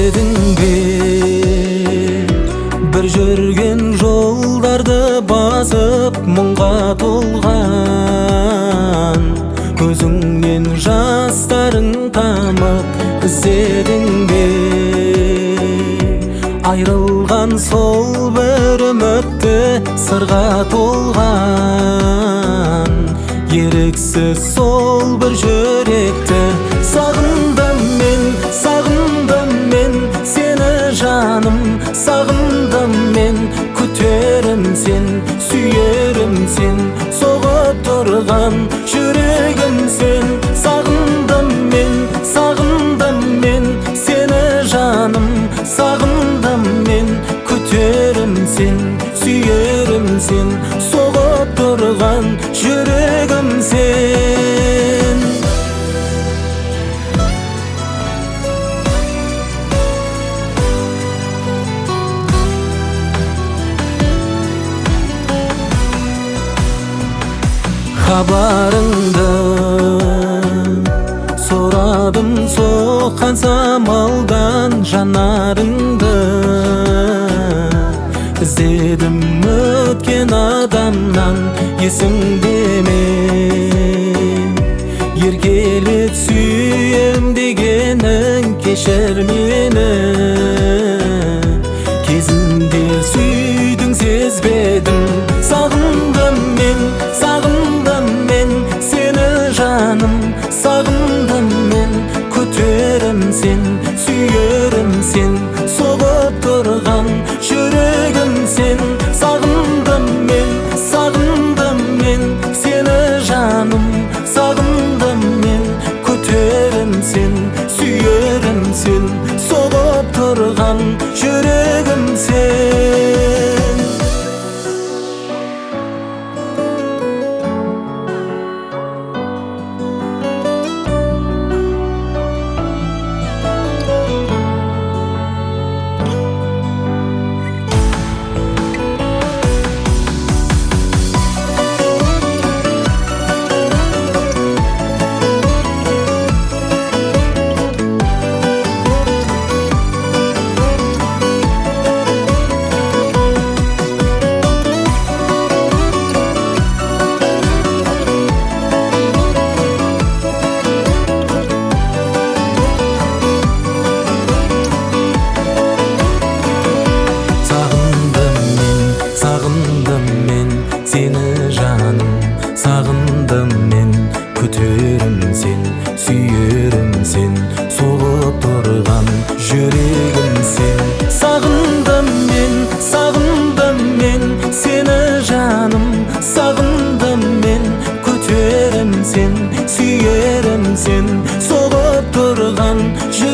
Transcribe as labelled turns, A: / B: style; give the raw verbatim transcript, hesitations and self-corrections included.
A: іздедіңбе бір жүрген жолдарды басып мұңға толған көзіңнен жастарың тамып іздедіңбе айрылған сол бір үмітті сырға толған еріксіз сол бір жүректі сағындым мен, сағындым мен сені жаным, сағындым мен күтерім сен, сүйерім сен соғып тұрған жүрегім сен. Сағындым мен, сағындым мен сені жаным, сағындым мен күтерім сен, сүйерім сен соғып тұрған жүрегім сен. Хабарыңды сорадым соққан самалдан жанарыңды іздедім өткен адамнан есіңде ме еркелет сүйем дегенің кешір мені кезінде сүйдің сезбедім. Сағындым мен, сағындым мен сені жаным, сағындым мен күтерім сен, сүйерім сен соғып тұрған жүрегім сен. Сағындым мен, сағындым мен сені жаным, сағындым мен күтерім сен, сүйерім сен соғып тұрған жүрегім сен. Сені жаным, сағындым мен күтерім сен, сүйерім сен соғып тұрған жүрегім сен. Сағындым мен, сағындым мен сені жаным, сағындым мен күтерім сен, сүйерім сен соғып тұрған